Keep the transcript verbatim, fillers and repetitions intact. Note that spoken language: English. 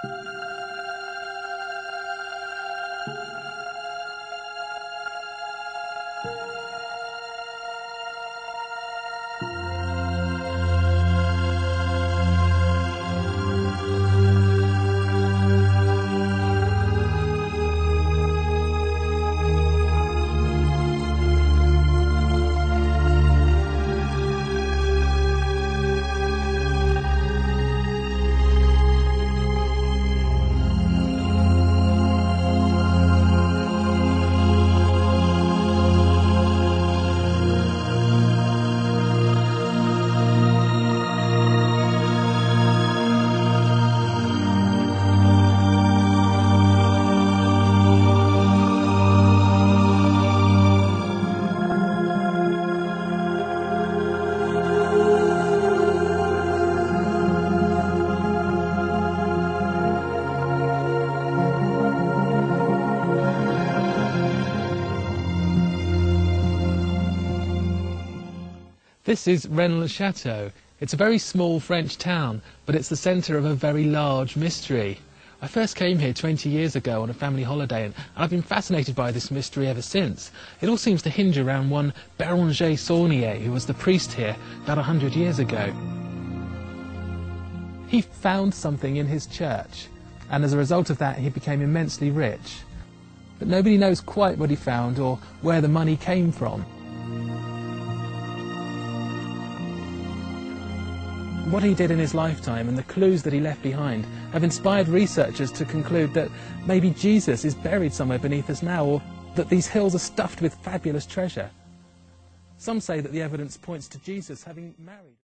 This is Rennes-le-Château. It's a very small French town, but it's the centre of a very large mystery. I first came here twenty years ago on a family holiday, and I've been fascinated by this mystery ever since. It all seems to hinge around one Béranger Saulnier, who was the priest here about a hundred years ago. He found something in his church, and as a result of that he became immensely rich. But nobody knows quite what he found or where the money came from. What he did in his lifetime and the clues that he left behind have inspired researchers to conclude that maybe Jesus is buried somewhere beneath us now, or that these hills are stuffed with fabulous treasure. Some say that the evidence points to Jesus having married.